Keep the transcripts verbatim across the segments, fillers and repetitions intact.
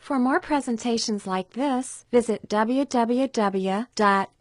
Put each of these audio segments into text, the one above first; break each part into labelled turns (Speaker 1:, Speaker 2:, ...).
Speaker 1: For more presentations like this, visit w w w dot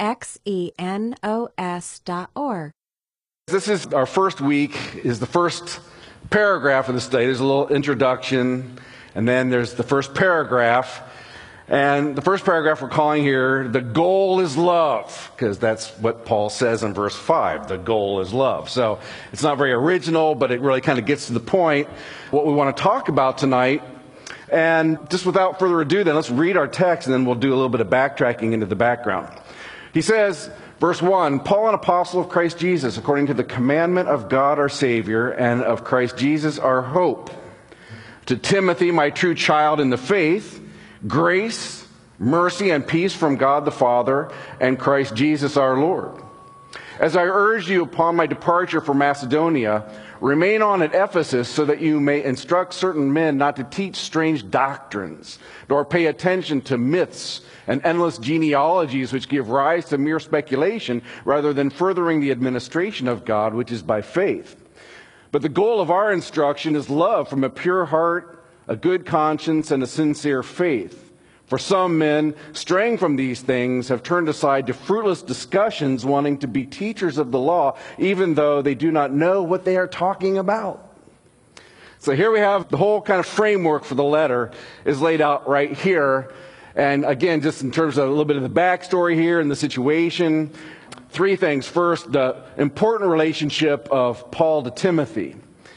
Speaker 1: xenos dot org.
Speaker 2: This is our first week, is the first paragraph of the study. There's a little introduction, and then there's the first paragraph. And the first paragraph we're calling here, the goal is love, because that's what Paul says in verse five. The goal is love. So it's not very original, but it really kind of gets to the point, what we want to talk about tonight. And just without further ado, then let's read our text, and then we'll do a little bit of backtracking into the background. He says, verse one, Paul, an apostle of Christ Jesus, according to the commandment of God our Savior, and of Christ Jesus our hope. To Timothy, my true child in the faith, grace, mercy, and peace from God the Father and Christ Jesus our Lord. As I urge you upon my departure for Macedonia, remain on at Ephesus so that you may instruct certain men not to teach strange doctrines, nor pay attention to myths and endless genealogies which give rise to mere speculation rather than furthering the administration of God, which is by faith. But the goal of our instruction is love from a pure heart, a good conscience, and a sincere faith. For some men, straying from these things, have turned aside to fruitless discussions, wanting to be teachers of the law, even though they do not know what they are talking about. So here we have the whole kind of framework for the letter is laid out right here. And again, just in terms of a little bit of the backstory here and the situation, three things. First, the important relationship of Paul to Timothy.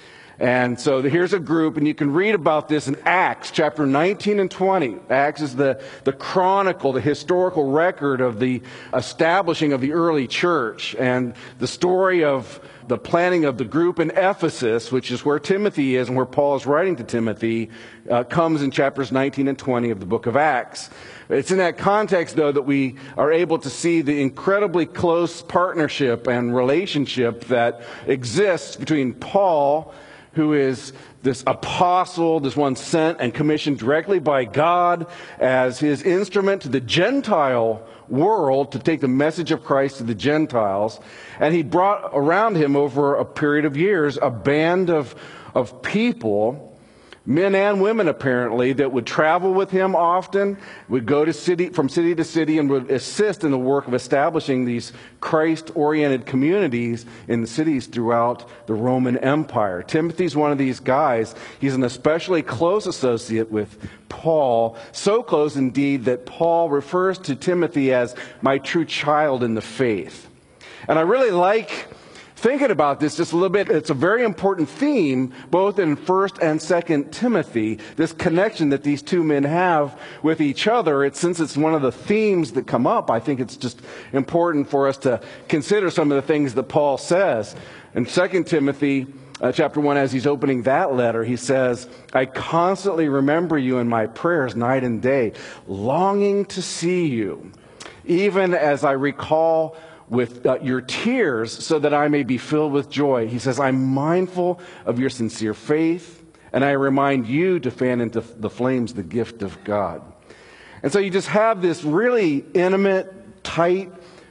Speaker 2: And so here's a group, and you can read about this in Acts chapter nineteen and twenty. Acts is the, the chronicle, the historical record of the establishing of the early church, and the story of the planning of the group in Ephesus, which is where Timothy is and where Paul is writing to Timothy, uh, comes in chapters nineteen and twenty of the book of Acts. It's in that context, though, that we are able to see the incredibly close partnership and relationship that exists between Paul, who is this apostle, this one sent and commissioned directly by God as his instrument to the Gentile world to take the message of Christ to the Gentiles. And he brought around him over a period of years a band of, of people, men and women apparently, that would travel with him often, would go to city from city to city, and would assist in the work of establishing these Christ-oriented communities in the cities throughout the Roman Empire. Timothy's one of these guys. He's an especially close associate with Paul, so close indeed that Paul refers to Timothy as my true child in the faith. And I really like thinking about this just a little bit. It's a very important theme, both in First and Second Timothy, this connection that these two men have with each other. It's, since it's one of the themes that come up, I think it's just important for us to consider some of the things that Paul says. In Second Timothy uh, chapter one, as he's opening that letter, he says, I constantly remember you in my prayers night and day, longing to see you, even as I recall with uh, your tears, so that I may be filled with joy. He says, I'm mindful of your sincere faith, and I remind you to fan into the flames the gift of God. And so you just have this really intimate, tight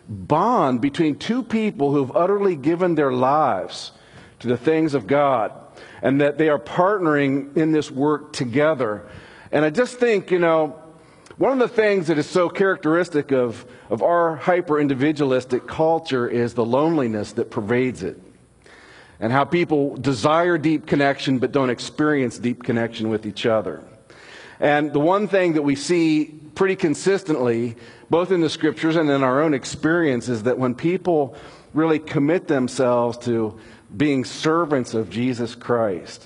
Speaker 2: bond between two people who have utterly given their lives to the things of God, and that they are partnering in this work together. And I just think, you know, one of the things that is so characteristic of, of our hyper-individualistic culture is the loneliness that pervades it, and how people desire deep connection but don't experience deep connection with each other. And the one thing that we see pretty consistently, both in the scriptures and in our own experience, is that when people really commit themselves to being servants of Jesus Christ,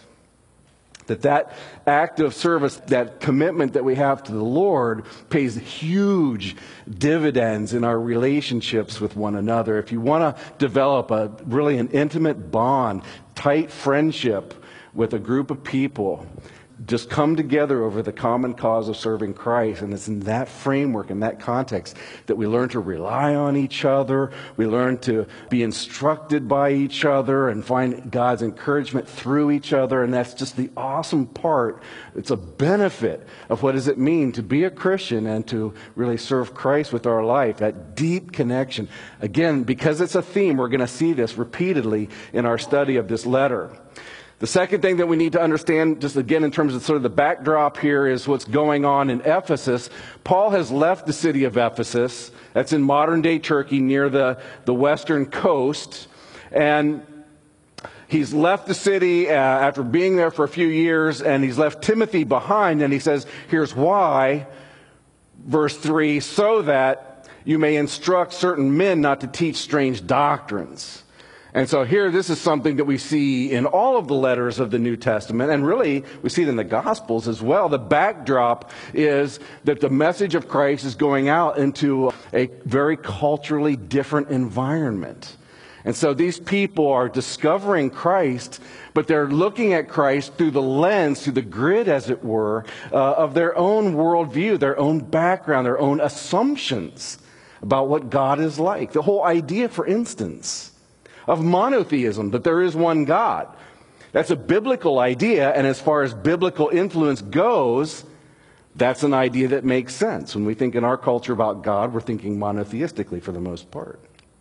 Speaker 2: that that act of service, that commitment that we have to the Lord, pays huge dividends in our relationships with one another. If you want to develop a really an intimate bond, tight friendship with a group of people, just come together over the common cause of serving Christ. And it's in that framework, in that context, that we learn to rely on each other. We learn to be instructed by each other and find God's encouragement through each other. And that's just the awesome part. It's a benefit of what does it mean to be a Christian and to really serve Christ with our life, that deep connection. Again, because it's a theme, we're going to see this repeatedly in our study of this letter. The second thing that we need to understand, just again in terms of sort of the backdrop here, is what's going on in Ephesus. Paul has left the city of Ephesus. That's in modern-day Turkey near the, the western coast. And he's left the city uh, after being there for a few years, and he's left Timothy behind. And he says, here's why. Verse three, so that you may instruct certain men not to teach strange doctrines. And so here, this is something that we see in all of the letters of the New Testament, and really we see it in the Gospels as well. The backdrop is that the message of Christ is going out into a very culturally different environment. And so these people are discovering Christ, but they're looking at Christ through the lens, through the grid, as it were, uh, of their own worldview, their own background, their own assumptions about what God is like. The whole idea, for instance, of monotheism, that there is one God. That's a biblical idea, and as far as biblical influence goes, that's an idea that makes sense. When we think in our culture about God, we're thinking monotheistically for the most part.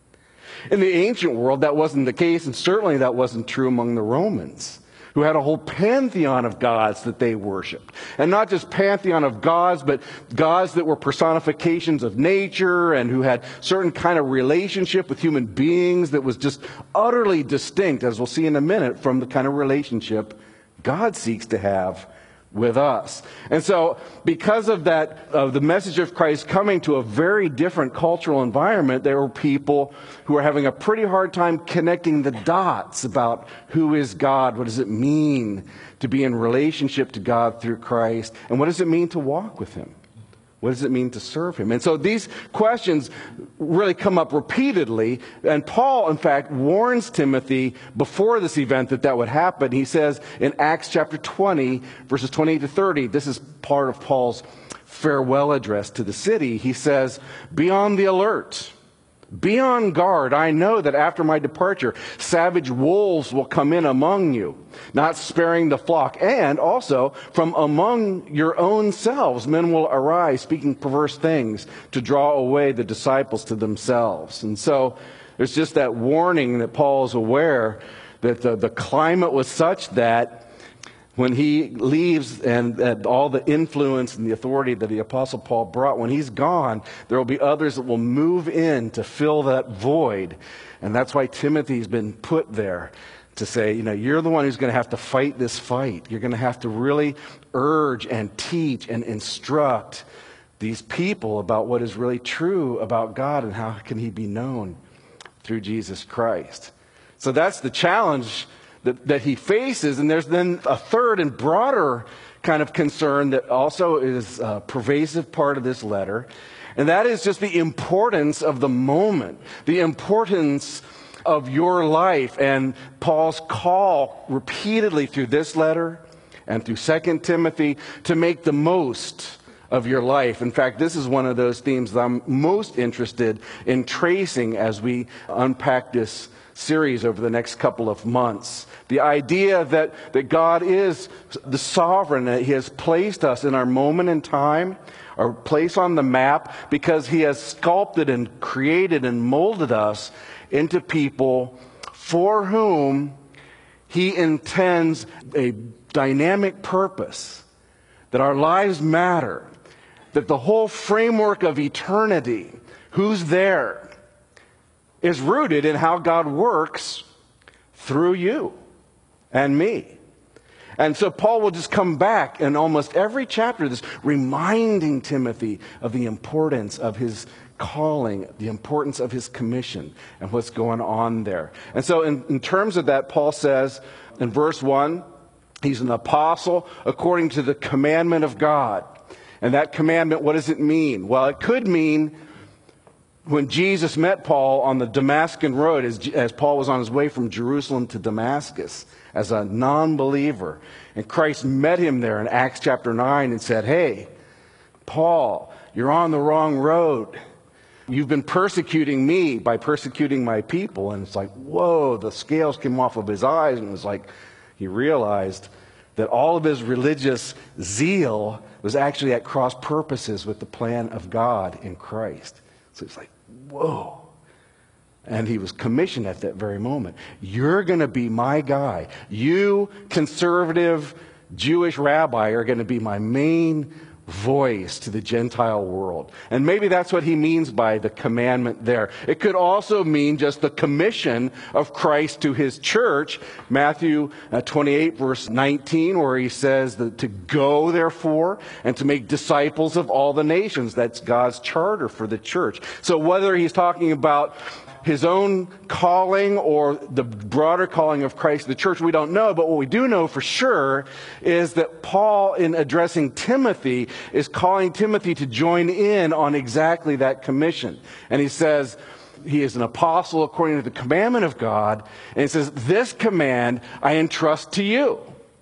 Speaker 2: In the ancient world, that wasn't the case, and certainly that wasn't true among the Romans, who had a whole pantheon of gods that they worshiped. And not just pantheon of gods, but gods that were personifications of nature and who had certain kind of relationship with human beings that was just utterly distinct, as we'll see in a minute, from the kind of relationship God seeks to have with us. And so, because of that, of the message of Christ coming to a very different cultural environment, there were people who were having a pretty hard time connecting the dots about who is God, what does it mean to be in relationship to God through Christ, and what does it mean to walk with Him? What does it mean to serve Him? And so these questions really come up repeatedly. And Paul, in fact, warns Timothy before this event that that would happen. He says in Acts chapter twenty, verses twenty-eight to thirty, this is part of Paul's farewell address to the city. He says, be on the alert. Be on guard. I know that after my departure, savage wolves will come in among you, not sparing the flock. And also, from among your own selves, men will arise, speaking perverse things, to draw away the disciples to themselves. And so, there's just that warning that Paul is aware that the, the climate was such that when he leaves and, and all the influence and the authority that the Apostle Paul brought, when he's gone, there will be others that will move in to fill that void. And that's why Timothy's been put there to say, you know, you're the one who's going to have to fight this fight. You're going to have to really urge and teach and instruct these people about what is really true about God and how can He be known through Jesus Christ. So that's the challenge That, that he faces. And there's then a third and broader kind of concern that also is a pervasive part of this letter. And that is just the importance of the moment, the importance of your life. And Paul's call repeatedly through this letter and through Second Timothy to make the most of your life. In fact, this is one of those themes that I'm most interested in tracing as we unpack this series over the next couple of months. The idea that, that God is the sovereign, that He has placed us in our moment in time, our place on the map, because He has sculpted and created and molded us into people for whom He intends a dynamic purpose, that our lives matter, that the whole framework of eternity, who's there, is rooted in how God works through you and me. And so Paul will just come back in almost every chapter, this reminding Timothy of the importance of his calling, the importance of his commission, and what's going on there. And so in, in terms of that, Paul says in verse one, he's an apostle according to the commandment of God. And that commandment, what does it mean? Well, it could mean when Jesus met Paul on the Damascus road, as, as Paul was on his way from Jerusalem to Damascus as a non-believer, and Christ met him there in Acts chapter nine and said, hey, Paul, you're on the wrong road. You've been persecuting me by persecuting my people. And it's like, whoa, the scales came off of his eyes, and it was like he realized that all of his religious zeal was actually at cross purposes with the plan of God in Christ. So it's like, whoa, And he was commissioned at that very moment. You're going to be my guy. You, conservative Jewish rabbi, are going to be my main voice to the Gentile world. And maybe that's what he means by the commandment there. It could also mean just the commission of Christ to his church. Matthew uh, twenty-eight, verse nineteen, where he says that to go, therefore, and to make disciples of all the nations. That's God's charter for the church. So whether he's talking about his own calling or the broader calling of Christ to the church, we don't know. But what we do know for sure is that Paul, in addressing Timothy, is calling Timothy to join in on exactly that commission. And he says he is an apostle according to the commandment of God. And he says, this command I entrust to you.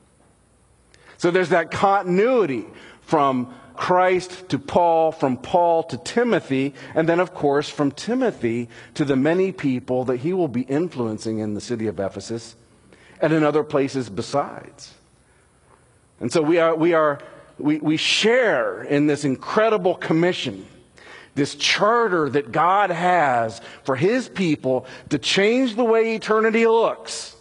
Speaker 2: So there's that continuity from Christ to Paul, from Paul to Timothy, and then, of course, from Timothy to the many people that he will be influencing in the city of Ephesus and in other places besides. And so we are, we are, we, we share in this incredible commission, this charter that God has for his people to change the way eternity looks.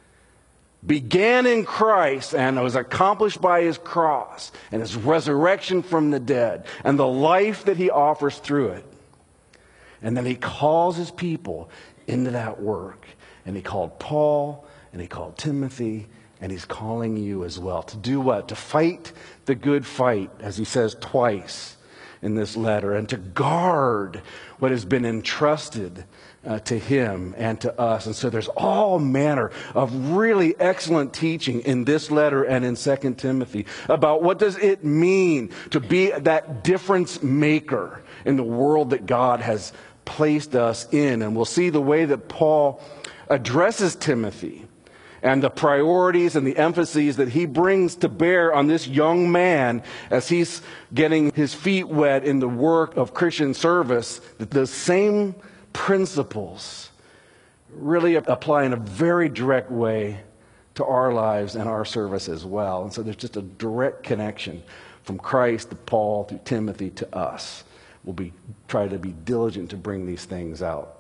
Speaker 2: Began in Christ and was accomplished by his cross and his resurrection from the dead and the life that he offers through it. And then he calls his people into that work. And he called Paul and he called Timothy, and he's calling you as well. To do what? To fight the good fight, as he says twice in this letter, and to guard what has been entrusted Uh, to him and to us. And so there's all manner of really excellent teaching in this letter and in Second Timothy about what does it mean to be that difference maker in the world that God has placed us in. And we'll see the way that Paul addresses Timothy and the priorities and the emphases that he brings to bear on this young man as he's getting his feet wet in the work of Christian service. The same principles really apply in a very direct way to our lives and our service as well. And so there's just a direct connection from Christ to Paul to Timothy to us. We'll be try to be diligent to bring these things out.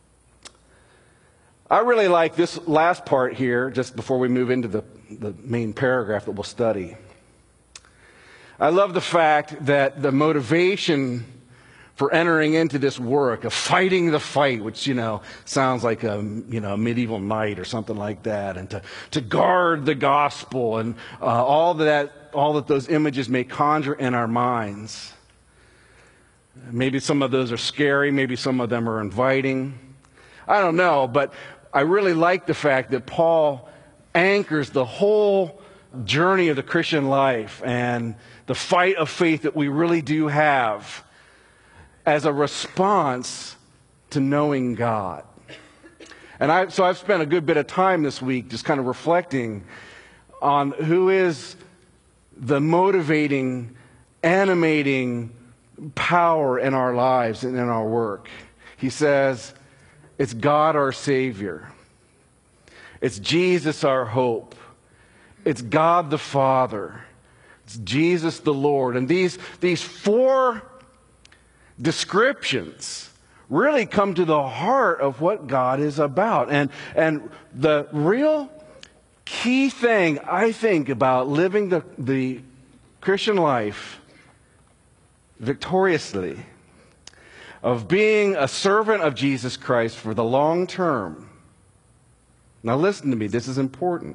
Speaker 2: I really like this last part here, just before we move into the, the main paragraph that we'll study. I love the fact that the motivation for entering into this work of fighting the fight, which, you know, sounds like a, you know, medieval knight or something like that, and to, to guard the gospel and uh, all that, all that those images may conjure in our minds. Maybe some of those are scary, maybe some of them are inviting. I don't know, but I really like the fact that Paul anchors the whole journey of the Christian life and the fight of faith that we really do have as a response to knowing God. And I, so I've spent a good bit of time this week just kind of reflecting on who is the motivating, animating power in our lives and in our work. He says, it's God our Savior. It's Jesus our hope. It's God the Father. It's Jesus the Lord. And these, these four descriptions really come to the heart of what God is about. And, and the real key thing, I think, about living the, the Christian life victoriously, of being a servant of Jesus Christ for the long term. Now listen to me, this is important.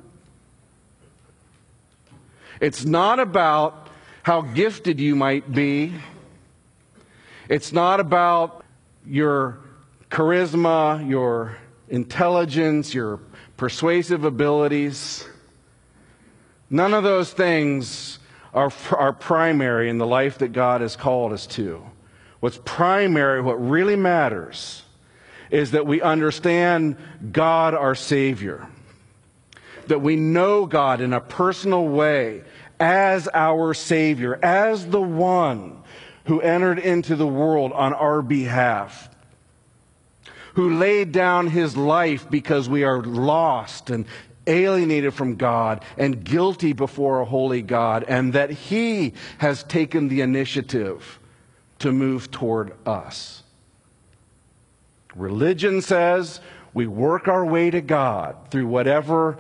Speaker 2: It's not about how gifted you might be. It's not about your charisma, your intelligence, your persuasive abilities. None of those things are, are primary in the life that God has called us to. What's primary, what really matters, is that we understand God our Savior. That we know God in a personal way as our Savior, as the one who entered into the world on our behalf, who laid down his life because we are lost and alienated from God and guilty before a holy God, and that he has taken the initiative to move toward us. Religion says we work our way to God through whatever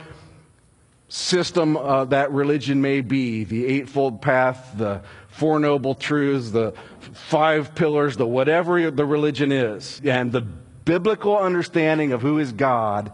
Speaker 2: system uh, that religion may be, the Eightfold Path, the Four Noble Truths, the five pillars, the whatever the religion is. And the biblical understanding of who is God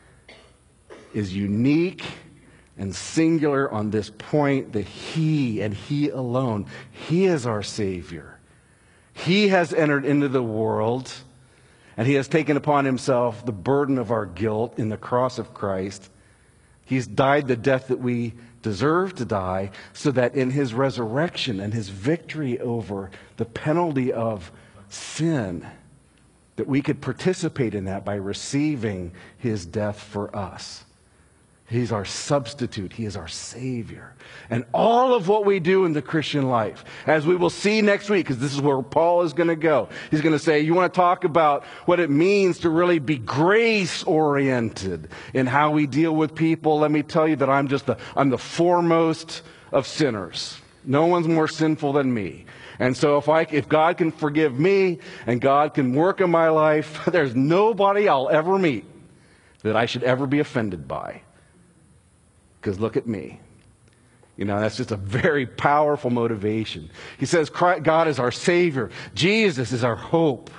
Speaker 2: is unique and singular on this point, that He and He alone, He is our Savior. He has entered into the world, and He has taken upon Himself the burden of our guilt in the cross of Christ. He's died the death that we deserve to die, so that in His resurrection and His victory over the penalty of sin, that we could participate in that by receiving His death for us. He's our substitute. He is our Savior. And all of what we do in the Christian life, as we will see next week, because this is where Paul is going to go. He's going to say, you want to talk about what it means to really be grace-oriented in how we deal with people. Let me tell you that I'm just the, I'm the foremost of sinners. No one's more sinful than me. And so if I, if God can forgive me and God can work in my life, there's nobody I'll ever meet that I should ever be offended by. Because look at me. You know, that's just a very powerful motivation. He says God is our Savior. Jesus is our hope.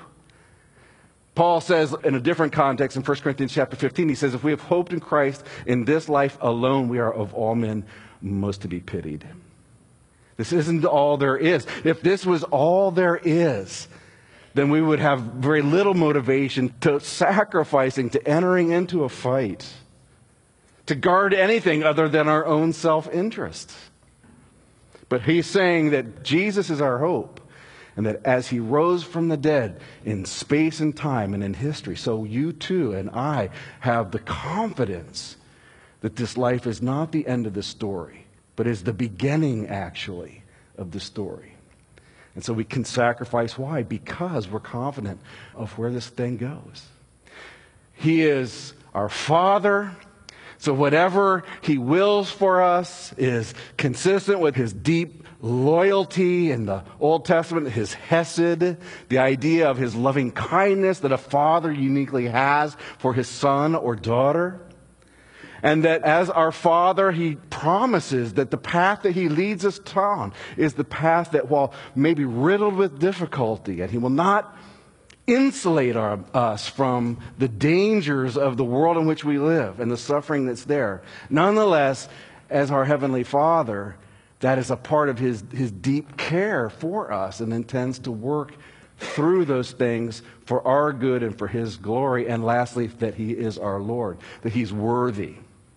Speaker 2: Paul says in a different context in First Corinthians chapter fifteen, he says, if we have hoped in Christ in this life alone, we are of all men most to be pitied. This isn't all there is. If this was all there is, then we would have very little motivation to sacrificing, to entering into a fight, to guard anything other than our own self-interest. But he's saying that Jesus is our hope, and that as He rose from the dead in space and time and in history, so you too and I have the confidence that this life is not the end of the story, but is the beginning, actually, of the story. And so we can sacrifice. Why? Because we're confident of where this thing goes. He is our Father. So whatever He wills for us is consistent with His deep loyalty in the Old Testament, His hesed, the idea of His loving kindness that a father uniquely has for his son or daughter. And that as our Father, He promises that the path that He leads us on is the path that, while maybe riddled with difficulty, and He will not insulate our, us from the dangers of the world in which we live and the suffering that's there. Nonetheless, as our Heavenly Father, that is a part of His, His deep care for us, and intends to work through those things for our good and for His glory. And lastly, that He is our Lord, that He's worthy.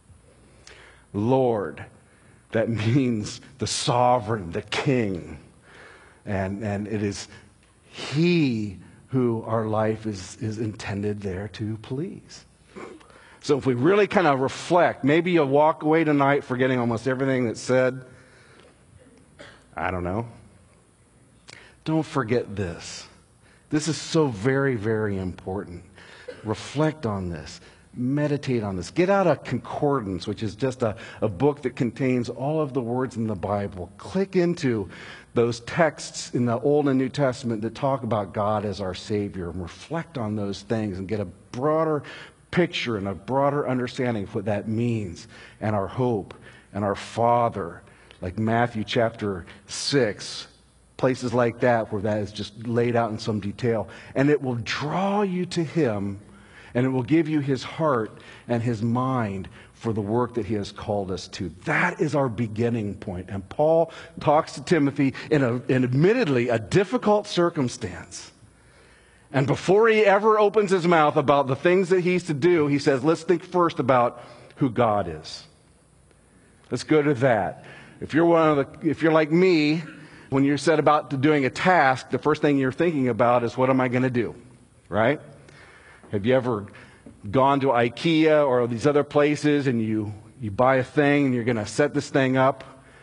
Speaker 2: Lord, that means the sovereign, the king. And, and it is He who our life is, is intended there to please. So if we really kind of reflect, maybe you'll walk away tonight forgetting almost everything that's said. I don't know. Don't forget this. This is so very, very important. Reflect on this. Meditate on this. Get out a concordance, which is just a, a book that contains all of the words in the Bible. Click into those texts in the Old and New Testament that talk about God as our Savior, and reflect on those things and get a broader picture and a broader understanding of what that means, and our hope and our Father, like Matthew chapter six, places like that where that is just laid out in some detail. And it will draw you to Him, and it will give you His heart and His mind for the work that He has called us to. That is our beginning point. And Paul talks to Timothy in, a, in admittedly a difficult circumstance. And before he ever opens his mouth about the things that he's to do, he says, let's think first about who God is. Let's go to that. If you're one of the, if you're like me, when you're set about doing a task, the first thing you're thinking about is, what am I going to do? Right? Have you ever gone to IKEA or these other places and you, you buy a thing and you're going to set this thing up?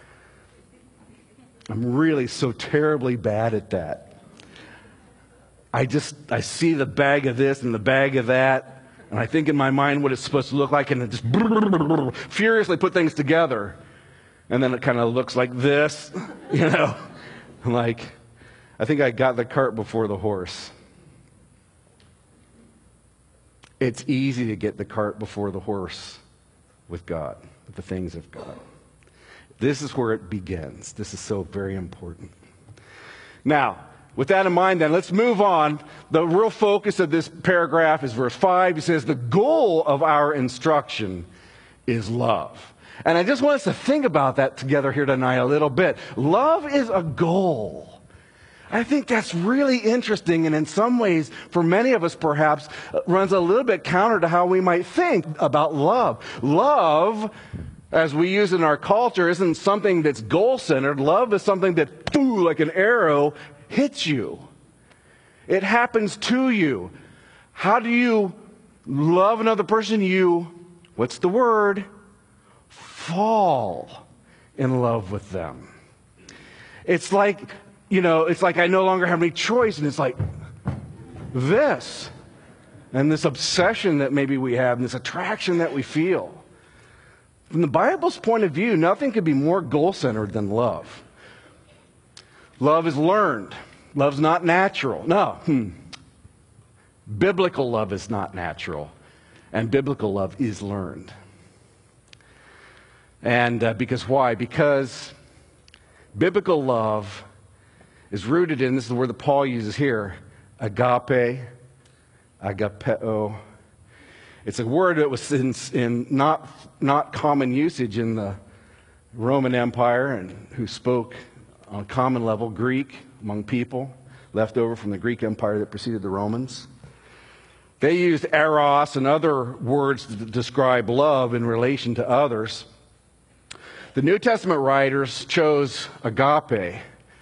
Speaker 2: I'm really so terribly bad at that. I just, I see the bag of this and the bag of that, and I think in my mind what it's supposed to look like, and it just furiously put things together. And then it kind of looks like this, you know. Like, I think I got the cart before the horse. it's easy to get the cart before the horse with God, with the things of God. This is where it begins. This is so very important. Now, with that in mind, then, let's move on. The real focus of this paragraph is verse five. He says, the goal of our instruction is love. And I just want us to think about that together here tonight a little bit. Love is a goal. I think that's really interesting, and in some ways, for many of us perhaps, runs a little bit counter to how we might think about love. Love, as we use in our culture, isn't something that's goal-centered. Love is something that, boo, like an arrow, hits you. It happens to you. How do you love another person? You, what's the word? Fall in love with them. It's like, you know, it's like I no longer have any choice, and it's like this. And this obsession that maybe we have, and this attraction that we feel. From the Bible's point of view, nothing could be more goal-centered than love. Love is learned. Love's not natural. No. Hmm. Biblical love is not natural. And biblical love is learned. And uh, because why? Because biblical love is rooted in, this is the word that Paul uses here, agape, agapeo. It's a word that was in, in not, not common usage in the Roman Empire, and who spoke on a common level Greek among people, left over from the Greek Empire that preceded the Romans. They used eros and other words to describe love in relation to others. The New Testament writers chose agape,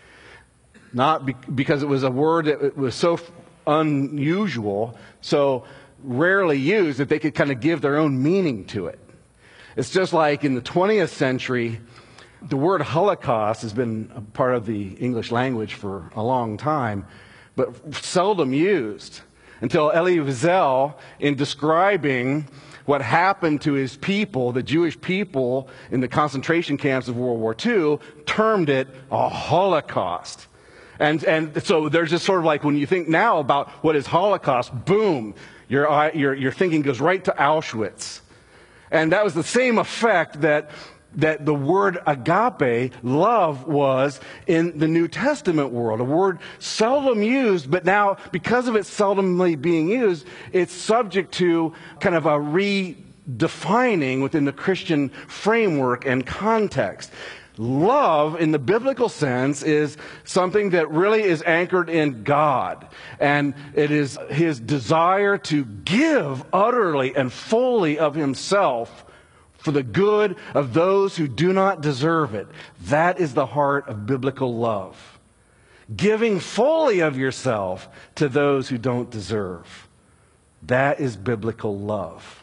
Speaker 2: not be, because it was a word that was so unusual, so rarely used, that they could kind of give their own meaning to it. It's just like in the twentieth century, the word Holocaust has been a part of the English language for a long time, but seldom used until Elie Wiesel, in describing what happened to his people, the Jewish people in the concentration camps of World War Two, termed it a Holocaust. And, and so there's just sort of like, when you think now about what is Holocaust, boom, your, your, your thinking goes right to Auschwitz. And that was the same effect that that the word agape, love, was in the New Testament world. A word seldom used, but now, because of its seldomly being used, it's subject to kind of a redefining within the Christian framework and context. Love, in the biblical sense, is something that really is anchored in God. And it is His desire to give utterly and fully of Himself for the good of those who do not deserve it. That is the heart of biblical love. Giving fully of yourself to those who don't deserve. That is biblical love.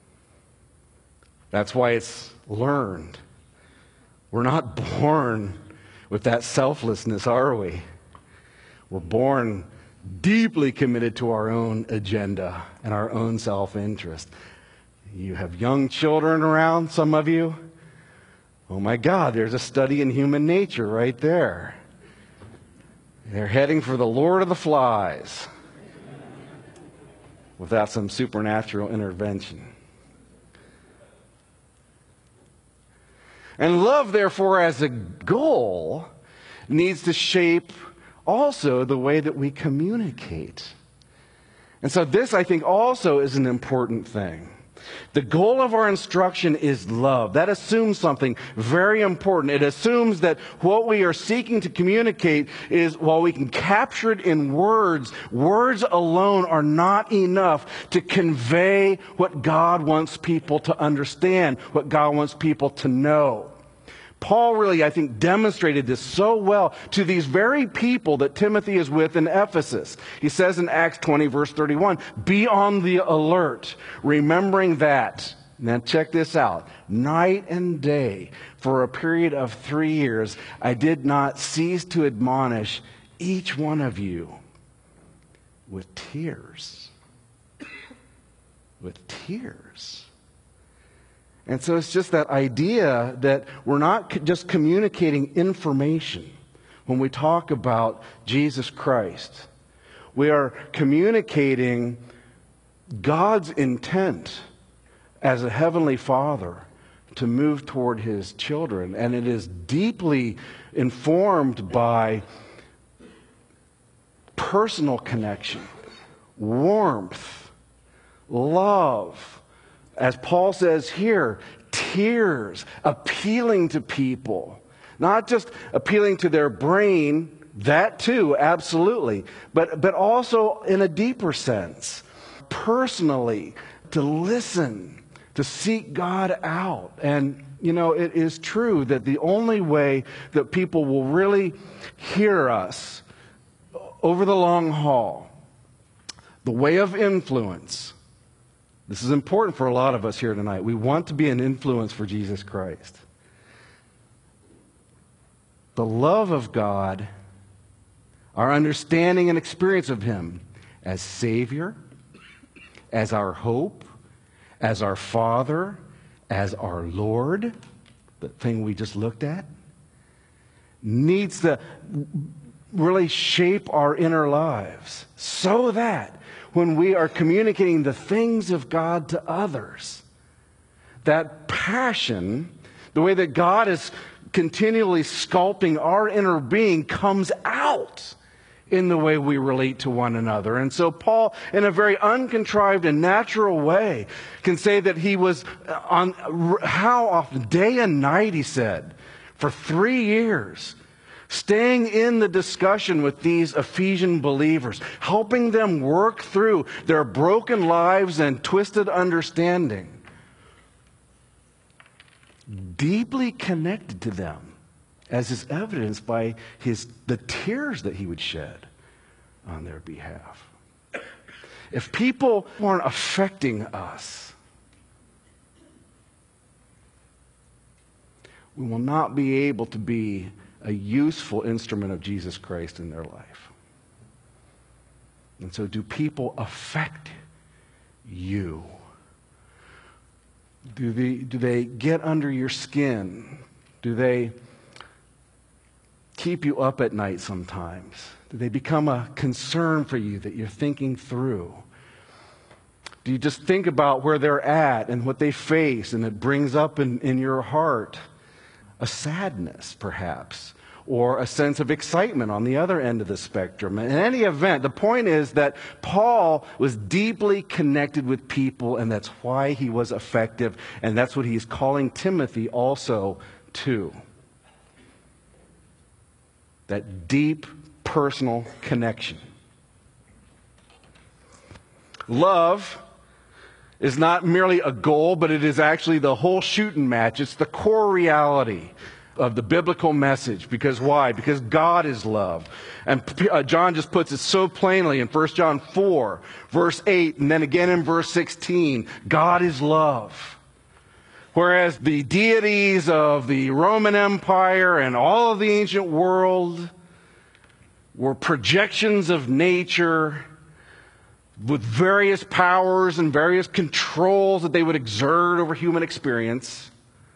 Speaker 2: That's why it's learned. We're not born with that selflessness, are we? We're born deeply committed to our own agenda and our own self-interest. You have young children around, some of you. Oh my God, there's a study in human nature right there. They're heading for the Lord of the Flies without some supernatural intervention. And love, therefore, as a goal, needs to shape also the way that we communicate. And so this, I think, also is an important thing. The goal of our instruction is love. That assumes something very important. It assumes that what we are seeking to communicate is, while we can capture it in words, words alone are not enough to convey what God wants people to understand, what God wants people to know. Paul really, I think, demonstrated this so well to these very people that Timothy is with in Ephesus. He says in Acts twenty, verse thirty-one, be on the alert, remembering that. Now check this out. Night and day, for a period of three years, I did not cease to admonish each one of you with tears. With tears. And so it's just that idea that we're not just communicating information when we talk about Jesus Christ. We are communicating God's intent as a heavenly Father to move toward his children, and it is deeply informed by personal connection, warmth, love. As Paul says here, tears, appealing to people. Not just appealing to their brain, that too, absolutely, but, but also in a deeper sense, personally, to listen, to seek God out. And, you know, it is true that the only way that people will really hear us over the long haul, the way of influence, this is important for a lot of us here tonight. We want to be an influence for Jesus Christ. The love of God, our understanding and experience of him as Savior, as our hope, as our Father, as our Lord, the thing we just looked at, needs to really shape our inner lives so that when we are communicating the things of God to others, that passion, the way that God is continually sculpting our inner being, comes out in the way we relate to one another. And so Paul, in a very uncontrived and natural way, can say that he was on, how often, day and night, he said, for three years, staying in the discussion with these Ephesian believers, helping them work through their broken lives and twisted understanding, deeply connected to them, as is evidenced by his the tears that he would shed on their behalf. If people weren't affecting us, we will not be able to be a useful instrument of Jesus Christ in their life. And so, do people affect you? Do they, do they get under your skin? Do they keep you up at night sometimes? Do they become a concern for you that you're thinking through? Do you just think about where they're at and what they face, and it brings up in, in your heart a sadness, perhaps, or a sense of excitement on the other end of the spectrum? In any event, the point is that Paul was deeply connected with people, and that's why he was effective, and that's what he's calling Timothy also to. That deep personal connection. Love is not merely a goal, but it is actually the whole shooting match. It's the core reality of the biblical message. Because why? Because God is love. And uh, John just puts it so plainly in First John four, verse eight, and then again in verse sixteen. God is love. Whereas the deities of the Roman Empire and all of the ancient world were projections of nature with various powers and various controls that they would exert over human experience,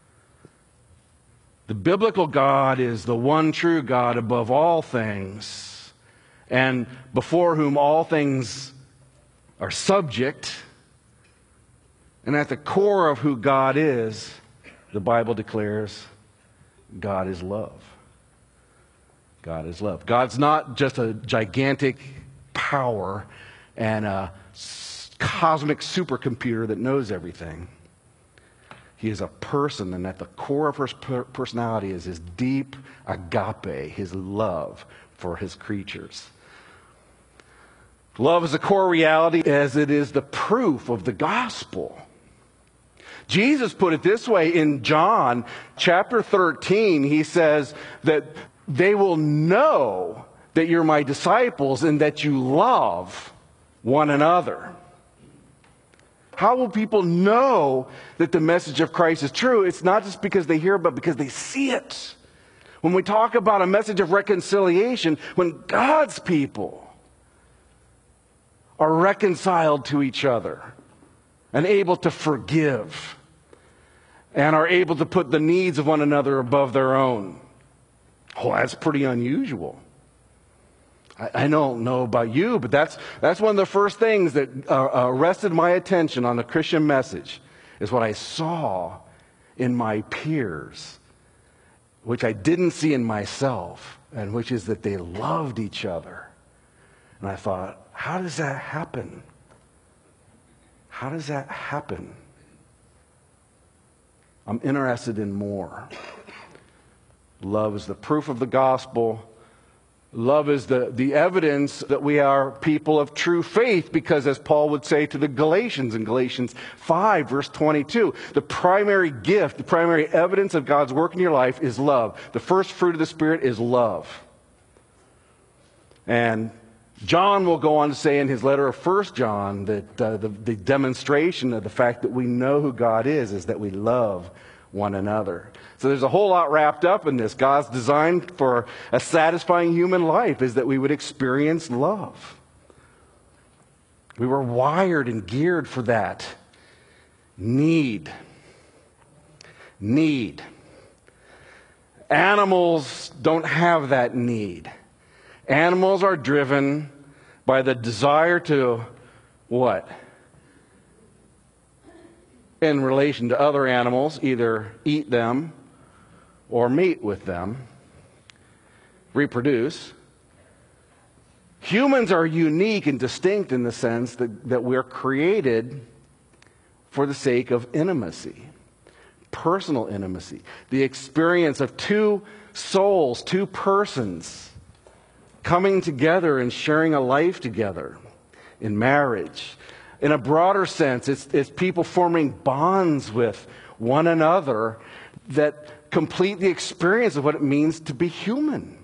Speaker 2: the biblical God is the one true God above all things, and before whom all things are subject. And at the core of who God is, the Bible declares, God is love. God is love. God's not just a gigantic power and a cosmic supercomputer that knows everything. He is a person, and at the core of his personality is his deep agape, his love for his creatures. Love is a core reality as it is the proof of the gospel. Jesus put it this way in John chapter thirteen. He says that they will know that you're my disciples and that you love one another. How will people know that the message of Christ is true? It's not just because they hear it, but because they see it. When we talk about a message of reconciliation, when God's people are reconciled to each other and able to forgive and are able to put the needs of one another above their own. Oh, that's pretty unusual. I, I don't know about you, but that's, that's one of the first things that uh, arrested my attention on the Christian message, is what I saw in my peers, which I didn't see in myself, and which is that they loved each other. And I thought, how does that happen? How does that happen? I'm interested in more. Love is the proof of the gospel. Love is the, the evidence that we are people of true faith, because as Paul would say to the Galatians in Galatians five, verse twenty-two, the primary gift, the primary evidence of God's work in your life is love. The first fruit of the Spirit is love. And John will go on to say in his letter of First John that uh, the, the demonstration of the fact that we know who God is is that we love one another. So there's a whole lot wrapped up in this. God's design for a satisfying human life is that we would experience love. We were wired and geared for that. Need. Need. Animals don't have that need. Animals are driven by the desire to what? In relation to other animals, either eat them or mate with them, reproduce. Humans are unique and distinct in the sense that, that we're created for the sake of intimacy, personal intimacy, the experience of two souls, two persons coming together and sharing a life together in marriage. In a broader sense, it's, it's people forming bonds with one another that complete the experience of what it means to be human.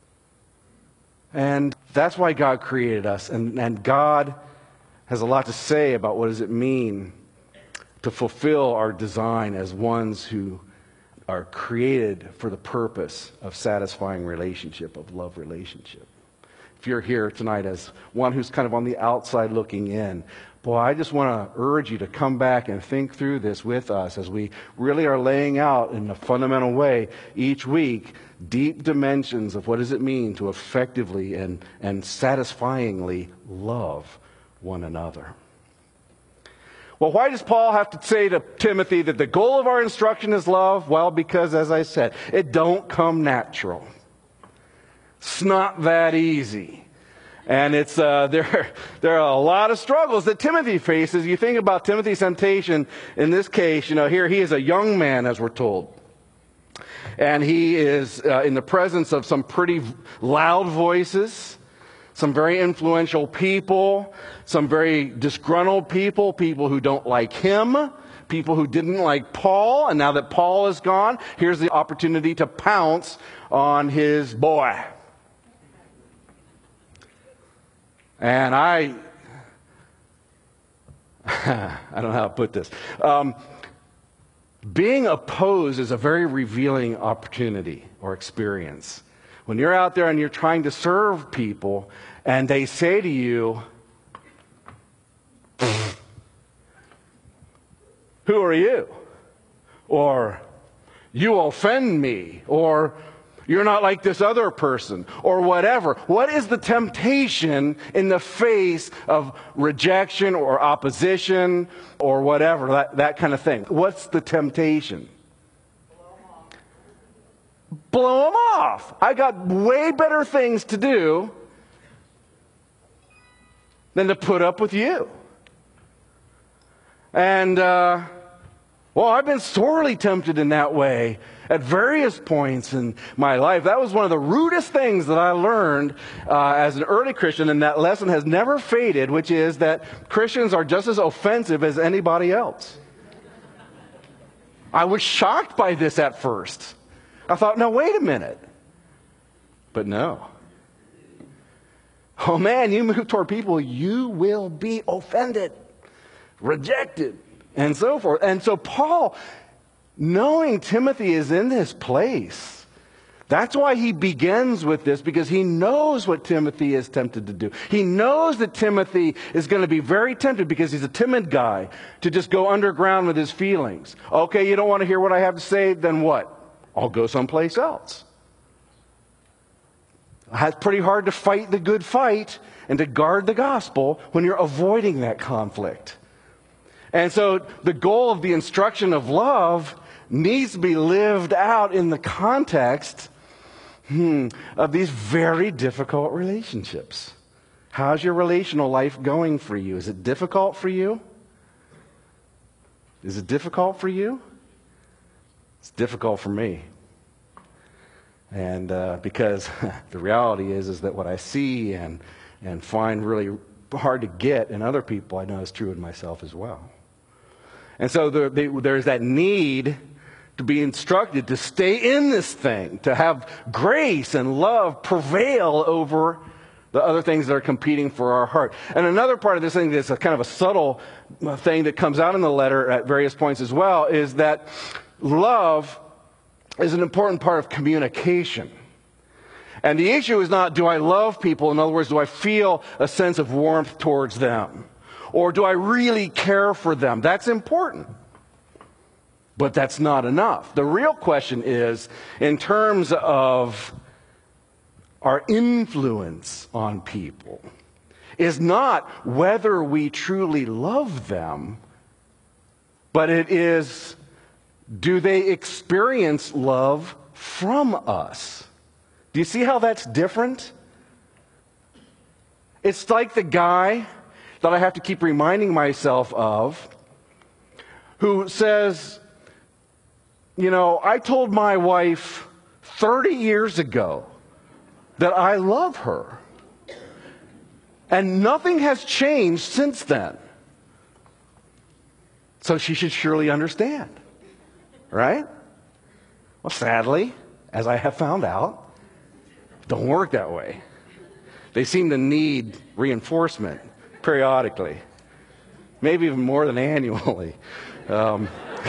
Speaker 2: And that's why God created us. And, and God has a lot to say about what does it mean to fulfill our design as ones who are created for the purpose of satisfying relationship, of love relationship. If you're here tonight as one who's kind of on the outside looking in, boy, I just want to urge you to come back and think through this with us as we really are laying out in a fundamental way each week deep dimensions of what does it mean to effectively and, and satisfyingly love one another. Well, why does Paul have to say to Timothy that the goal of our instruction is love? Well, because, as I said, it don't come natural. It's not that easy. And it's uh, there, there are a lot of struggles that Timothy faces. You think about Timothy's temptation in this case, you know, here he is a young man, as we're told. And he is uh, in the presence of some pretty loud voices, some very influential people, some very disgruntled people, people who don't like him, people who didn't like Paul. And now that Paul is gone, here's the opportunity to pounce on his boy. And I, I don't know how to put this. Um, being opposed is a very revealing opportunity or experience. When you're out there and you're trying to serve people and they say to you, who are you? Or, you offend me. Or, you're not like this other person, or whatever. What is the temptation in the face of rejection or opposition or whatever, that, that kind of thing? What's the temptation? Blow them off. Blow them off. I got way better things to do than to put up with you. And, uh, well, I've been sorely tempted in that way at various points in my life. That was one of the rudest things that I learned uh, as an early Christian, and that lesson has never faded, which is that Christians are just as offensive as anybody else. I was shocked by this at first. I thought, no, wait a minute. But no. Oh man, you move toward people, you will be offended, rejected, and so forth. And so Paul, knowing Timothy is in this place, that's why he begins with this, because he knows what Timothy is tempted to do. He knows that Timothy is going to be very tempted, because he's a timid guy, to just go underground with his feelings. Okay, you don't want to hear what I have to say, then what? I'll go someplace else. It's pretty hard to fight the good fight and to guard the gospel when you're avoiding that conflict. And so the goal of the instruction of love needs to be lived out in the context hmm, of these very difficult relationships. How's your relational life going for you? Is it difficult for you? Is it difficult for you? It's difficult for me. And uh, because the reality is, is that what I see and, and find really hard to get in other people, I know is true in myself as well. And so there, they, there's that need to be instructed to stay in this thing, to have grace and love prevail over the other things that are competing for our heart. And another part of this thing that's a kind of a subtle thing that comes out in the letter at various points as well is that love is an important part of communication. And the issue is not, do I love people? In other words, do I feel a sense of warmth towards them? Or do I really care for them? That's important. But that's not enough. The real question is, in terms of our influence on people, is not whether we truly love them, but it is, do they experience love from us? Do you see how that's different? It's like the guy that I have to keep reminding myself of who says, you know, I told my wife thirty years ago that I love her. And nothing has changed since then. So she should surely understand. Right? Well, sadly, as I have found out, it don't work that way. They seem to need reinforcement periodically. Maybe even more than annually. Um,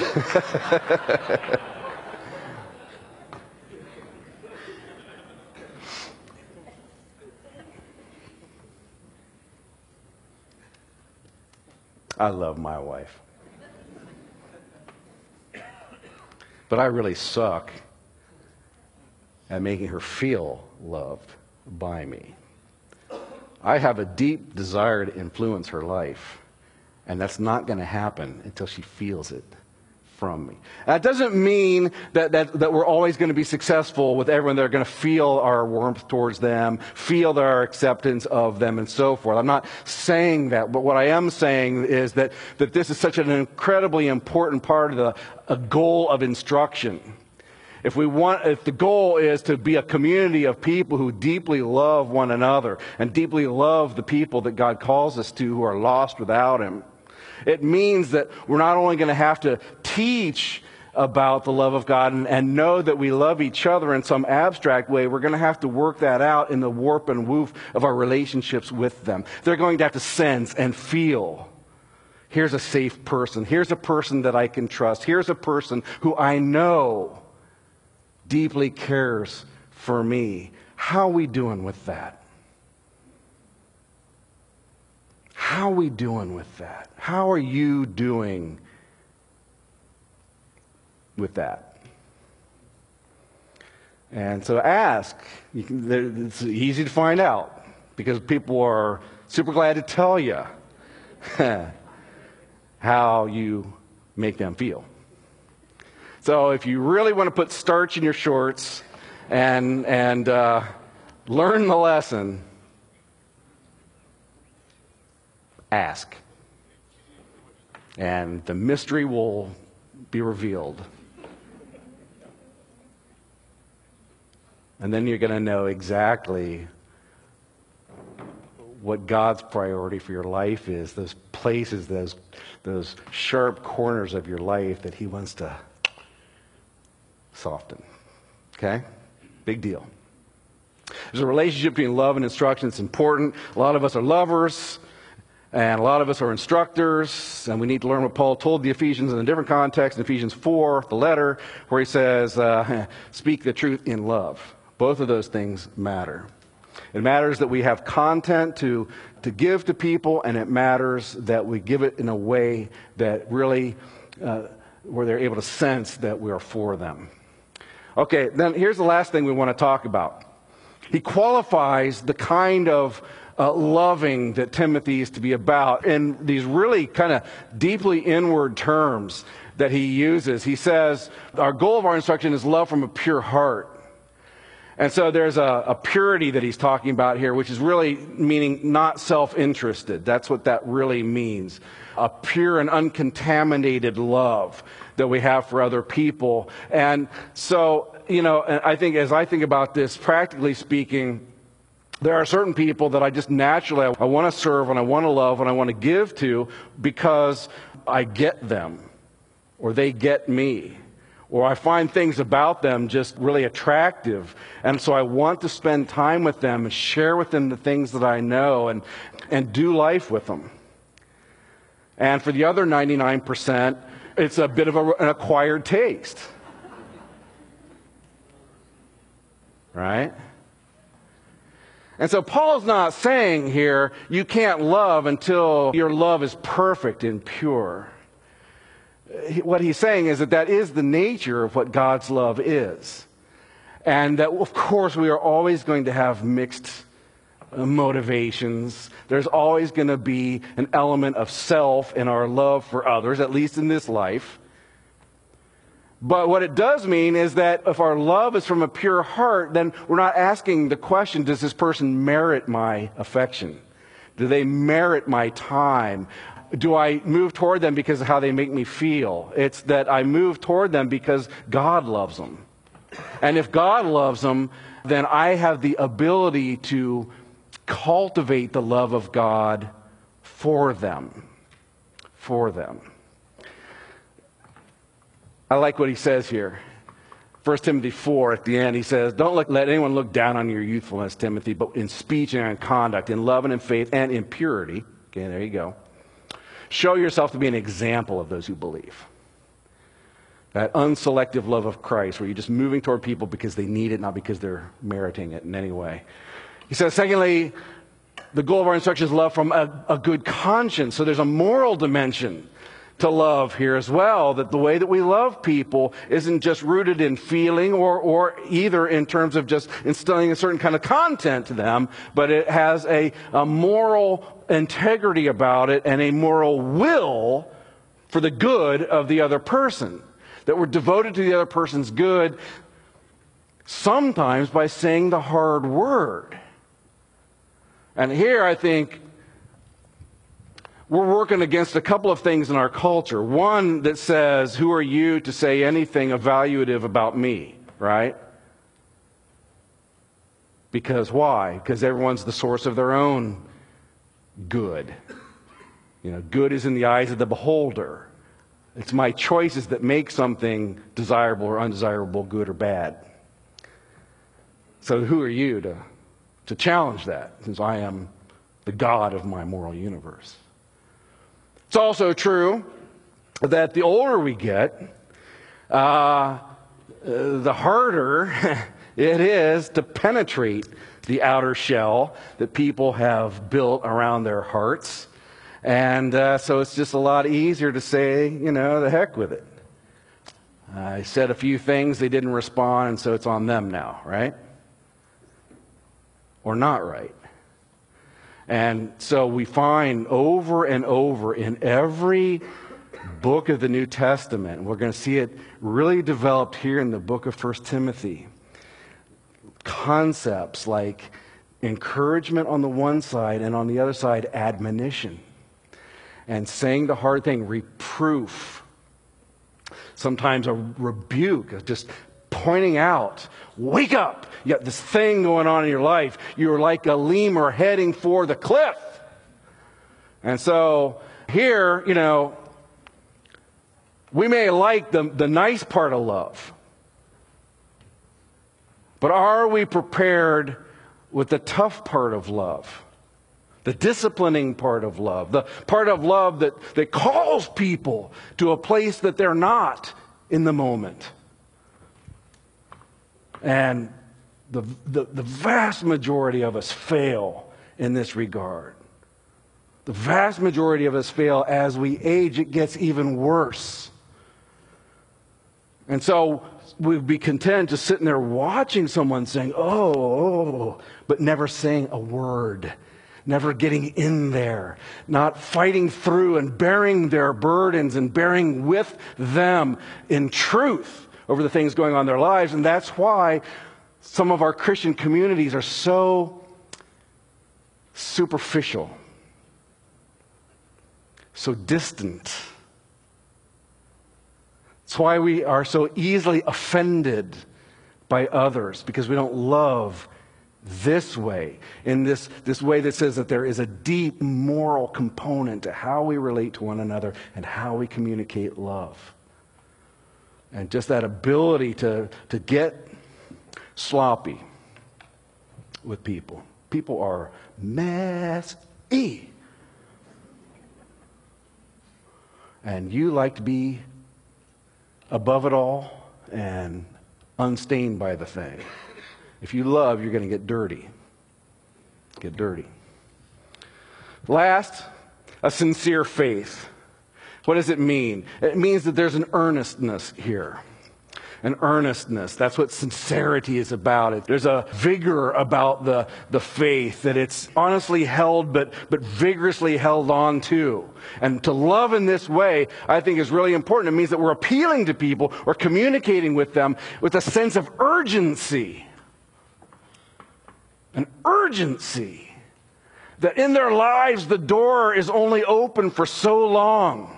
Speaker 2: I love my wife. But I really suck at making her feel loved by me. I have a deep desire to influence her life, and that's not going to happen until she feels it from me. That doesn't mean that, that, that we're always going to be successful with everyone. They're going to feel our warmth towards them, feel our acceptance of them, and so forth. I'm not saying that, but what I am saying is that, that this is such an incredibly important part of the a goal of instruction. If we want, if the goal is to be a community of people who deeply love one another and deeply love the people that God calls us to who are lost without Him, it means that we're not only going to have to teach about the love of God and, and know that we love each other in some abstract way, we're going to have to work that out in the warp and woof of our relationships with them. They're going to have to sense and feel, here's a safe person. Here's a person that I can trust. Here's a person who I know deeply cares for me. How are we doing with that? How are we doing with that? How are you doing with that? And so ask. You can, it's easy to find out because people are super glad to tell you how you make them feel. So if you really want to put starch in your shorts and, and uh, learn the lesson, ask. And the mystery will be revealed. And then you're going to know exactly what God's priority for your life is, those places, those, those sharp corners of your life that He wants to soften. Okay? Big deal. There's a relationship between love and instruction. It's important. A lot of us are lovers, and a lot of us are instructors, and we need to learn what Paul told the Ephesians in a different context, in Ephesians four, the letter, where he says, uh, speak the truth in love. Both of those things matter. It matters that we have content to, to give to people, and it matters that we give it in a way that really, uh, where they're able to sense that we are for them. Okay, then here's the last thing we want to talk about. he qualifies the kind of uh, loving that Timothy is to be about in these really kind of deeply inward terms that he uses. He says, our goal of our instruction is love from a pure heart. And so there's a, a purity that he's talking about here, which is really meaning not self-interested. That's what that really means. A pure and uncontaminated love that we have for other people. And so, you know, I think as I think about this, practically speaking, there are certain people that I just naturally, I want to serve and I want to love and I want to give to because I get them or they get me. Or I find things about them just really attractive. And so I want to spend time with them and share with them the things that I know and, and do life with them. And for the other ninety-nine percent, it's a bit of a, an acquired taste. Right? And so Paul's not saying here, you can't love until your love is perfect and pure. What he's saying is that that is the nature of what God's love is. And that, of course, we are always going to have mixed motivations. There's always going to be an element of self in our love for others, at least in this life. But what it does mean is that if our love is from a pure heart, then we're not asking the question, does this person merit my affection? Do they merit my time? Do I move toward them because of how they make me feel? It's that I move toward them because God loves them. And if God loves them, then I have the ability to cultivate the love of God for them. For them. I like what he says here. First Timothy four at the end, he says, don't look, let anyone look down on your youthfulness, Timothy, but in speech and in conduct, in love and in faith and in purity. Okay, there you go. Show yourself to be an example of those who believe. That unselective love of Christ, where you're just moving toward people because they need it, not because they're meriting it in any way. He says, secondly, the goal of our instruction is love from a, a good conscience. So there's a moral dimension to love here as well, that the way that we love people isn't just rooted in feeling or, or either in terms of just instilling a certain kind of content to them, but it has a, a moral integrity about it and a moral will for the good of the other person. That we're devoted to the other person's good, sometimes by saying the hard word. And here I think we're working against a couple of things in our culture. One that says, who are you to say anything evaluative about me, right? Because why? Because everyone's the source of their own good. You know, good is in the eyes of the beholder. It's my choices that make something desirable or undesirable, good or bad. So who are you to, to challenge that, since I am the God of my moral universe? It's also true that the older we get, uh, the harder it is to penetrate the outer shell that people have built around their hearts. And uh, so it's just a lot easier to say, you know, the heck with it. I said a few things, they didn't respond, and so it's on them now, right? Or not right. And so we find over and over in every book of the New Testament, we're going to see it really developed here in the book of First Timothy, concepts like encouragement on the one side and on the other side admonition. And saying the hard thing, reproof. Sometimes a rebuke, just pointing out, wake up, you got this thing going on in your life. You're like a lemur heading for the cliff. And so here, you know, we may like the, the nice part of love. But are we prepared with the tough part of love? The disciplining part of love. The part of love that, that calls people to a place that they're not in the moment. And the, the, the vast majority of us fail in this regard. The vast majority of us fail as we age. It gets even worse. And so we'd be content just sitting there watching someone saying, oh, oh, but never saying a word, never getting in there, not fighting through and bearing their burdens and bearing with them in truth over the things going on in their lives. And that's why some of our Christian communities are so superficial, so distant. It's why we are so easily offended by others, because we don't love this way, in this, this way that says that there is a deep moral component to how we relate to one another and how we communicate love. And just that ability to, to get sloppy with people. People are messy. And you like to be above it all and unstained by the thing. If you love, you're going to get dirty. Get dirty. Last, a sincere faith. What does it mean? It means that there's an earnestness here. An earnestness. That's what sincerity is about. It. There's a vigor about the, the faith, that it's honestly held, but, but vigorously held on to. And to love in this way, I think, is really important. It means that we're appealing to people or communicating with them with a sense of urgency. An urgency. That in their lives, the door is only open for so long.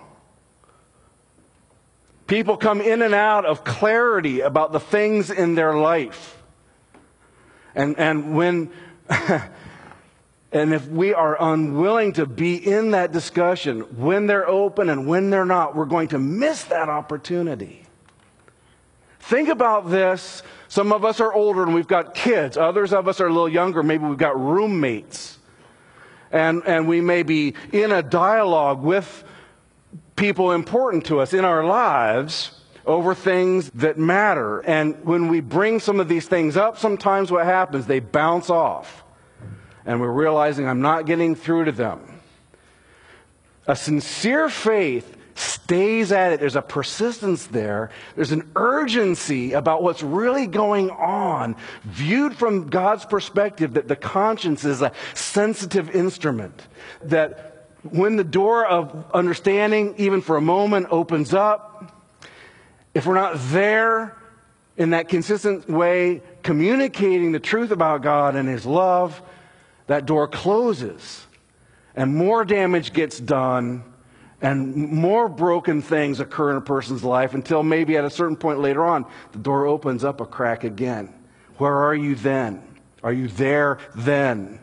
Speaker 2: People come in and out of clarity about the things in their life. And, and when, and if we are unwilling to be in that discussion, when they're open and when they're not, we're going to miss that opportunity. Think about this. Some of us are older and we've got kids. Others of us are a little younger. Maybe we've got roommates. And, and we may be in a dialogue with people important to us in our lives over things that matter. And when we bring some of these things up, sometimes what happens, they bounce off. And we're realizing I'm not getting through to them. A sincere faith stays at it. There's a persistence there. There's an urgency about what's really going on, viewed from God's perspective, that the conscience is a sensitive instrument. That when the door of understanding, even for a moment, opens up, if we're not there in that consistent way, communicating the truth about God and His love, that door closes. And more damage gets done, and more broken things occur in a person's life, until maybe at a certain point later on, the door opens up a crack again. Where are you then? Are you there then?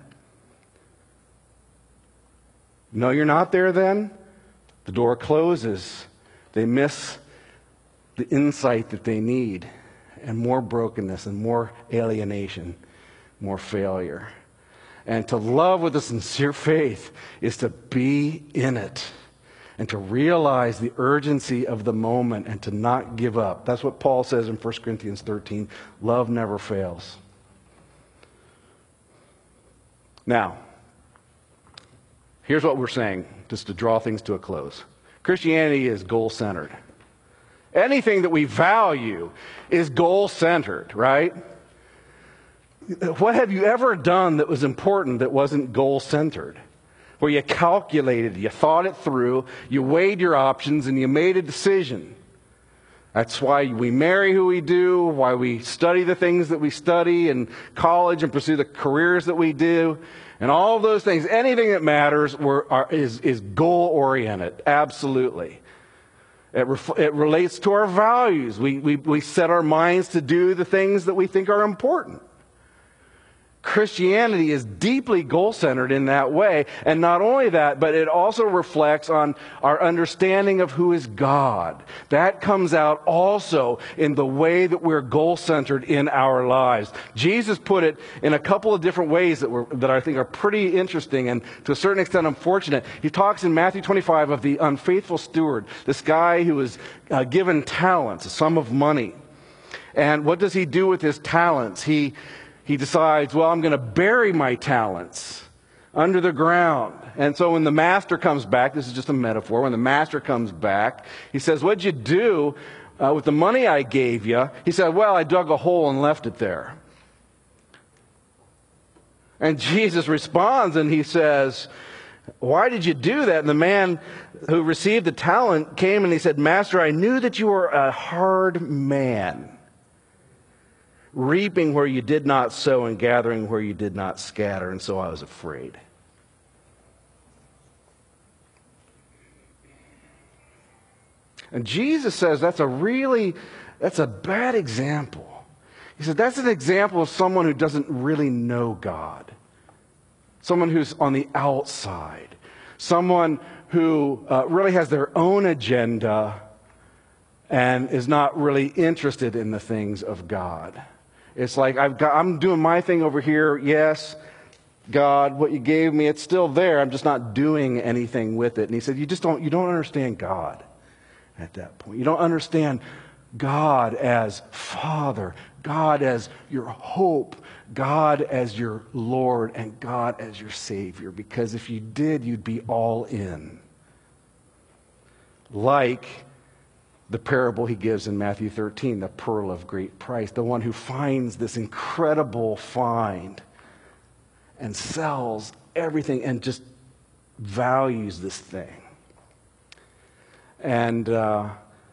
Speaker 2: No, you're not there then. The door closes. They miss the insight that they need, and more brokenness and more alienation, more failure. And to love with a sincere faith is to be in it and to realize the urgency of the moment and to not give up. That's what Paul says in First Corinthians thirteen. Love never fails. Now, here's what we're saying, just to draw things to a close. Christianity is goal-centered. Anything that we value is goal-centered, right? What have you ever done that was important that wasn't goal-centered? Where you calculated, you thought it through, you weighed your options, and you made a decision. That's why we marry who we do, why we study the things that we study in college and pursue the careers that we do. And all of those things, anything that matters we're, are, is, is goal-oriented, absolutely. It, ref, it relates to our values. We, we, we set our minds to do the things that we think are important. Christianity is deeply goal-centered in that way. And not only that, but it also reflects on our understanding of who is God. That comes out also in the way that we're goal-centered in our lives. Jesus put it in a couple of different ways that, were, that I think are pretty interesting and to a certain extent unfortunate. He talks in Matthew twenty-five of the unfaithful steward, this guy who was uh, given talents, a sum of money. And what does he do with his talents? He He decides, well, I'm going to bury my talents under the ground. And so when the master comes back, this is just a metaphor, when the master comes back, he says, what'd you do uh, with the money I gave you? He said, well, I dug a hole and left it there. And Jesus responds and he says, why did you do that? And the man who received the talent came and he said, Master, I knew that you were a hard man, reaping where you did not sow and gathering where you did not scatter, and so I was afraid. And Jesus says that's a really, that's a bad example. He said that's an example of someone who doesn't really know God. Someone who's on the outside. Someone who uh, really has their own agenda and is not really interested in the things of God. It's like, I've got, I'm doing my thing over here. Yes, God, what you gave me, it's still there. I'm just not doing anything with it. And he said, you just don't, you don't understand God at that point. You don't understand God as Father, God as your hope, God as your Lord, and God as your Savior. Because if you did, you'd be all in. Like the parable he gives in Matthew thirteen, the pearl of great price, the one who finds this incredible find and sells everything and just values this thing. And uh,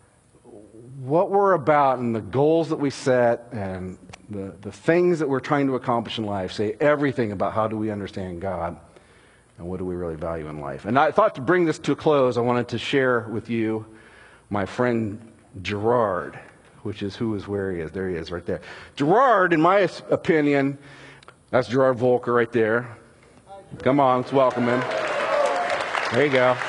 Speaker 2: what we're about and the goals that we set and the, the things that we're trying to accomplish in life say everything about how do we understand God and what do we really value in life. And I thought to bring this to a close, I wanted to share with you my friend Gerard, which is who is where he is. There he is right there. Gerard, in my opinion, that's Gerard Volker right there. Come on, let's welcome him. There you go.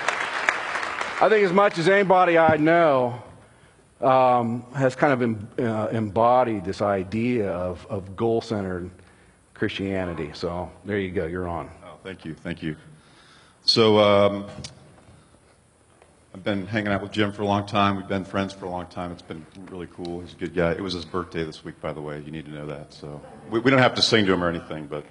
Speaker 2: I think as much as anybody I know um, has kind of em, uh, embodied this idea of, of goal-centered Christianity. So there you go, you're on.
Speaker 3: Oh, thank you, thank you. So um, I've been hanging out with Jim for a long time. We've been friends for a long time. It's been really cool. He's a good guy. It was his birthday this week, by the way. You need to know that. So we, we don't have to sing to him or anything, but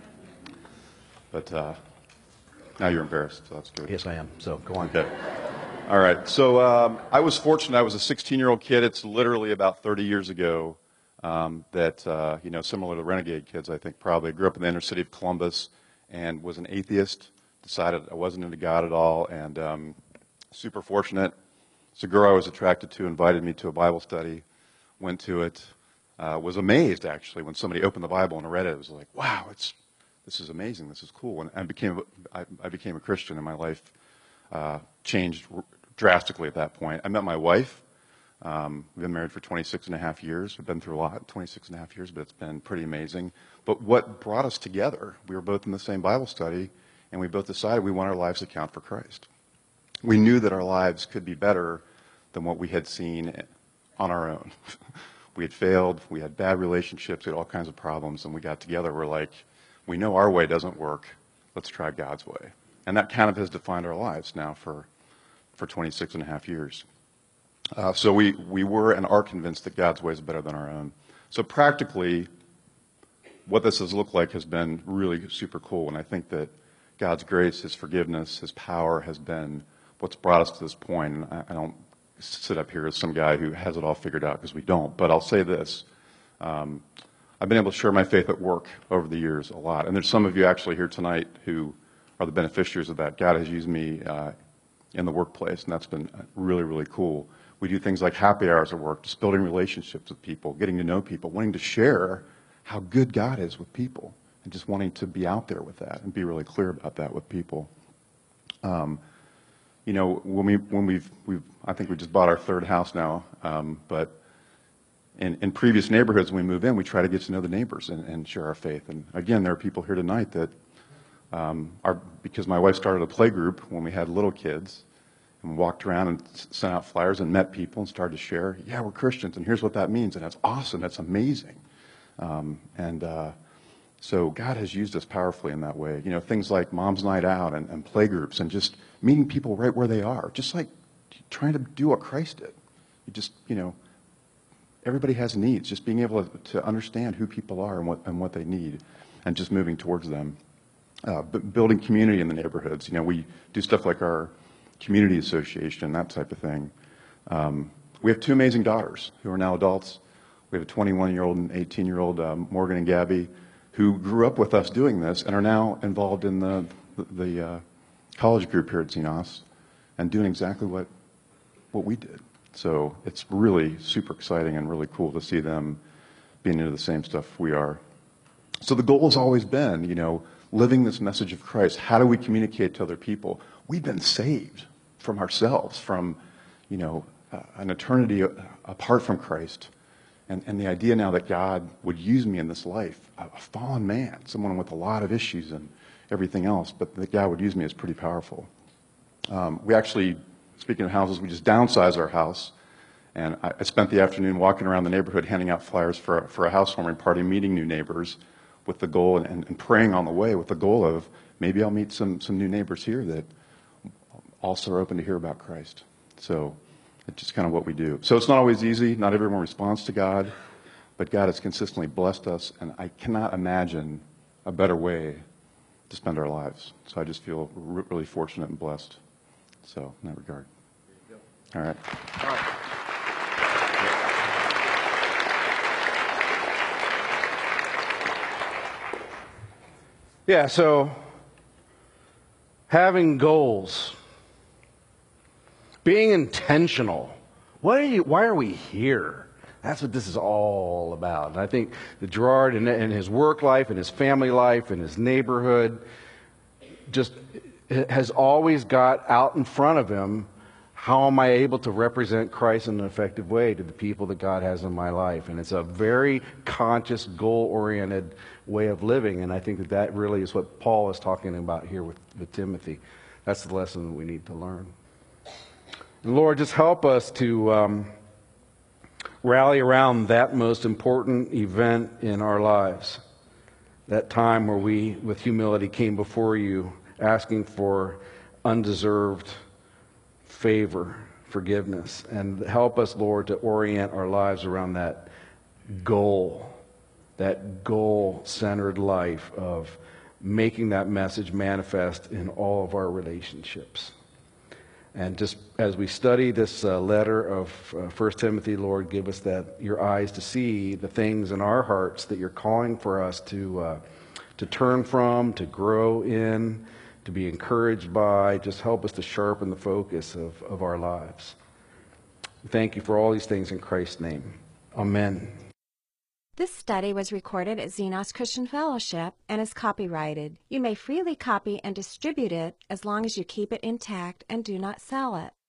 Speaker 3: but uh, now you're embarrassed, so that's good.
Speaker 2: Yes, I am. So go on.
Speaker 3: Okay. All right. So um, I was fortunate. I was a sixteen-year-old kid. It's literally about thirty years ago um, that, uh, you know, similar to Renegade Kids, I think probably. I grew up in the inner city of Columbus and was an atheist. Decided I wasn't into God at all, and um, super fortunate. It's a girl I was attracted to, invited me to a Bible study, went to it, uh, was amazed, actually, when somebody opened the Bible and read it. It was like, wow, it's this is amazing, this is cool. And I became, I, I became a Christian, and my life uh, changed drastically at that point. I met my wife. Um, we've been married for twenty-six and a half years. We've been through a lot, twenty-six and a half years, but it's been pretty amazing. But what brought us together, we were both in the same Bible study, and we both decided we want our lives to count for Christ. We knew that our lives could be better than what we had seen on our own. We had failed, we had bad relationships, we had all kinds of problems, and we got together. We're like, we know our way doesn't work. Let's try God's way. And that kind of has defined our lives now for, for twenty-six and a half years. Uh, so we, we were and are convinced that God's way is better than our own. So practically, what this has looked like has been really super cool, and I think that God's grace, His forgiveness, His power has been what's brought us to this point. And I, I don't sit up here as some guy who has it all figured out, because we don't. But I'll say this. Um, I've been able to share my faith at work over the years a lot. And there's some of you actually here tonight who are the beneficiaries of that. God has used me uh, in the workplace, and that's been really, really cool. We do things like happy hours at work, just building relationships with people, getting to know people, wanting to share how good God is with people, and just wanting to be out there with that and be really clear about that with people. Um, you know, when we when we've we've I think we just bought our third house now, um, but in, in previous neighborhoods, when we move in, we try to get to know the neighbors and, and share our faith. And again, there are people here tonight that um, are, because my wife started a play group when we had little kids, and walked around and sent out flyers and met people and started to share. Yeah, we're Christians, and here's what that means, and that's awesome. That's amazing. Um, and uh, so God has used us powerfully in that way. You know, things like Mom's Night Out and, and play groups, and just meeting people right where they are, just like trying to do what Christ did. You just, you know, everybody has needs. Just being able to, to understand who people are and what and what they need, and just moving towards them. Uh, b- building community in the neighborhoods. You know, we do stuff like our community association, that type of thing. Um, We have two amazing daughters who are now adults. We have a twenty-one-year-old and eighteen-year-old, um, Morgan and Gabby, who grew up with us doing this and are now involved in the, the, the uh, college group here at Xenos and doing exactly what, what we did. So it's really super exciting and really cool to see them being into the same stuff we are. So the goal has always been, you know, living this message of Christ. How do we communicate to other people? We've been saved from ourselves, from, you know, uh, an eternity apart from Christ. And, and the idea now that God would use me in this life, a, a fallen man, someone with a lot of issues and everything else, but that God would use me is pretty powerful. Um, we actually, speaking of houses, we just downsized our house. And I, I spent the afternoon walking around the neighborhood handing out flyers for, a- for a housewarming party, meeting new neighbors with the goal, and, and praying on the way with the goal of maybe I'll meet some, some new neighbors here that also are open to hear about Christ. So it's just kind of what we do. So it's not always easy. Not everyone responds to God, but God has consistently blessed us, and I cannot imagine a better way to spend our lives. So I just feel r- really fortunate and blessed. So in that regard. All right.
Speaker 2: All right. Yeah, so having goals, being intentional. What are you, why are we here? That's what this is all about. And I think that Gerard, in, in his work life, in his family life, in his neighborhood, just has always got out in front of him, how am I able to represent Christ in an effective way to the people that God has in my life? And it's a very conscious, goal-oriented way of living. And I think that that really is what Paul is talking about here with, with Timothy. That's the lesson that we need to learn. And Lord, just help us to um, rally around that most important event in our lives. That time where we, with humility, came before you, asking for undeserved favor, forgiveness, and help us, Lord, to orient our lives around that goal, that goal-centered life of making that message manifest in all of our relationships. And just as we study this uh, letter of uh, First Timothy, Lord, give us that your eyes to see the things in our hearts that you're calling for us to uh, to turn from, to grow in, to be encouraged by. Just help us to sharpen the focus of, of our lives. Thank you for all these things in Christ's name. Amen.
Speaker 1: This study was recorded at Xenos Christian Fellowship and is copyrighted. You may freely copy and distribute it as long as you keep it intact and do not sell it.